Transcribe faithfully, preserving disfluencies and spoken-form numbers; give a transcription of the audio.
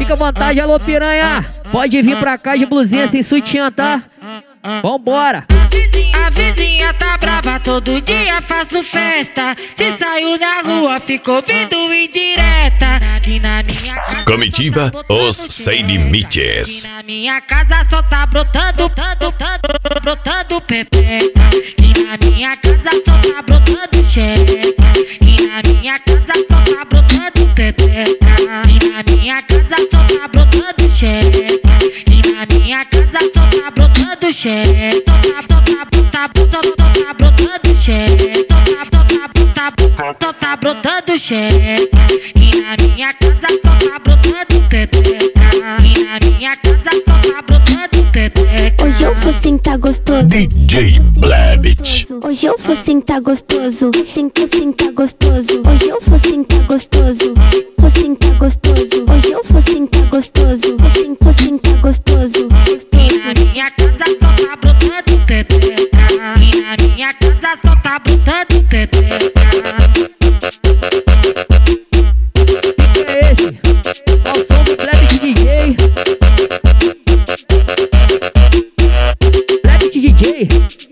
fica à vontade, alô piranha. Pode vir pra cá de blusinha sem sutiã, tá? Vambora. A vizinha tá brava, todo dia faço festa. Se saiu na rua, ficou vindo indireta. Aqui na minha casa Comitiva Os Sem Limites. Aqui na minha casa só tá brotando, brotando, brotando, brotando pepeca. Aqui na minha casa só tá brotando xereca. Aqui na minha casa só tá brotando pepeca. Aqui na minha casa só tá brotando xereca. Aqui na minha casa só tá brotando xereca. Tá, tá, tá, tá, tá brotando xereca. Tá, tá, tá, tá, tá, tá brotando xereca. E na minha casa só tá brotando pepeca. E na minha casa só tá brotando pepeca. Hoje eu vou sentar gostoso. D J Blabit. Hoje eu vou sentar gostoso. Sim, vou sentar gostoso. Hoje eu vou sentar gostoso. Vou sentar gostoso. Hoje eu vou sentar gostoso. Vou sentar gostoso. E na minha casa só tá brotando